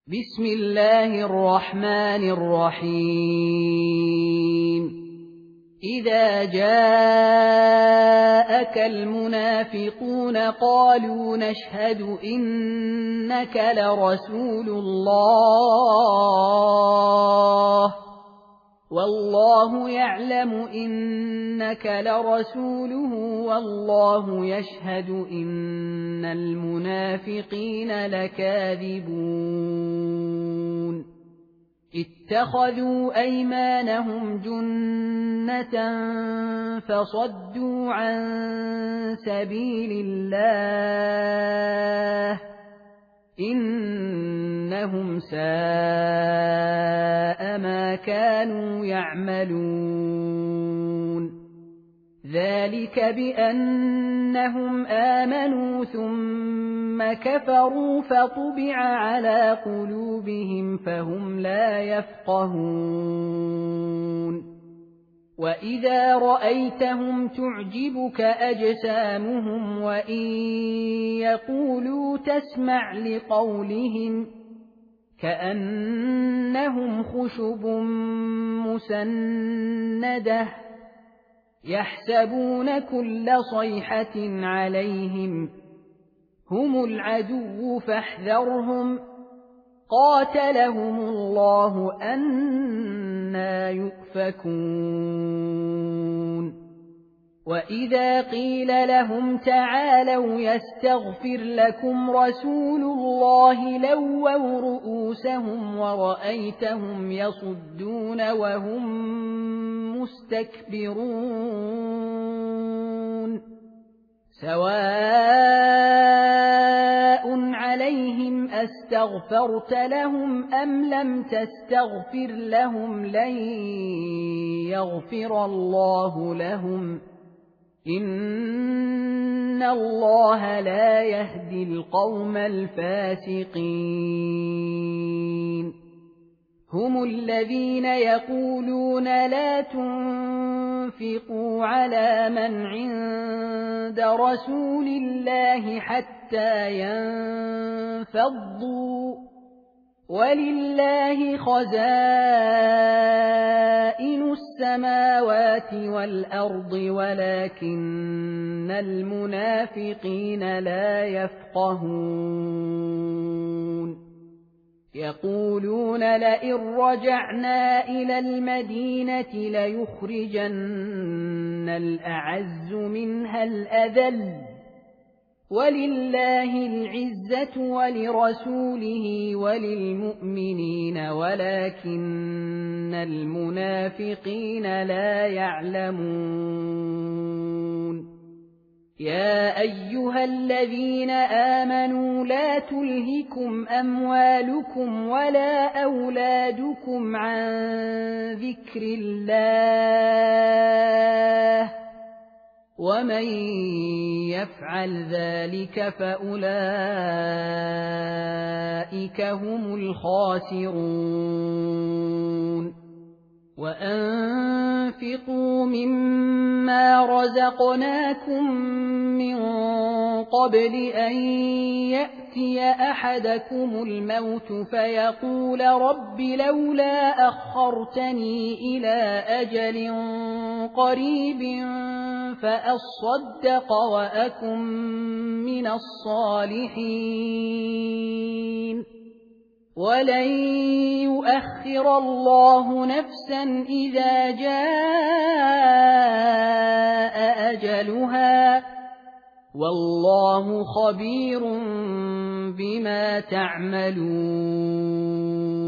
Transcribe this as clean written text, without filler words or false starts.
بسم الله الرحمن الرحيم إذا جاءك المنافقون قالوا نشهد إنك لرسول الله والله يعلم إنك لرسوله والله يشهد إن المنافقين لكاذبون اتخذوا أيمانهم جنة فصدوا عن سبيل الله إنهم ساء ما كانوا يعملون ذلك بأنهم آمنوا ثم كفروا فطبع على قلوبهم فهم لا يفقهون وإذا رأيتهم تعجبك أجسامهم وإن يقولوا تسمع لقولهم كأنهم خشب مسندة يحسبون كل صيحة عليهم هم العدو فاحذرهم قاتلهم الله أنى يؤفكون وإذا قيل لهم تعالوا يستغفر لكم رسول الله لووا رؤوسهم ورأيتهم يصدون وهم مستكبرون سواء عليهم أستغفرت لهم أم لم تستغفر لهم لن يغفر الله لهم إن الله لا يهدي القوم الفاسقين هم الذين يقولون لا تنفقوا على من عند رسول الله حتى ينفضوا ولله خزائن السماوات والأرض ولكن المنافقين لا يفقهون يقولون لئن رجعنا إلى المدينة ليخرجن الأعز منها الأذل ولله العزة ولرسوله وللمؤمنين ولكن المنافقين لا يعلمون يا أيها الذين آمنوا لا تلهكم أموالكم ولا أولادكم عن ذكر الله ومن يفعل ذلك فأولئك هم الخاسرون وأنفقوا مما رزقناكم من قبل أن يأتي أحدكم الموت فيقول رب لولا أخرتني إلى أجل قريب فأصدق وأكن من الصالحين ولن يؤخر الله نفسا إذا جاء أجلها والله خبير بما تعملون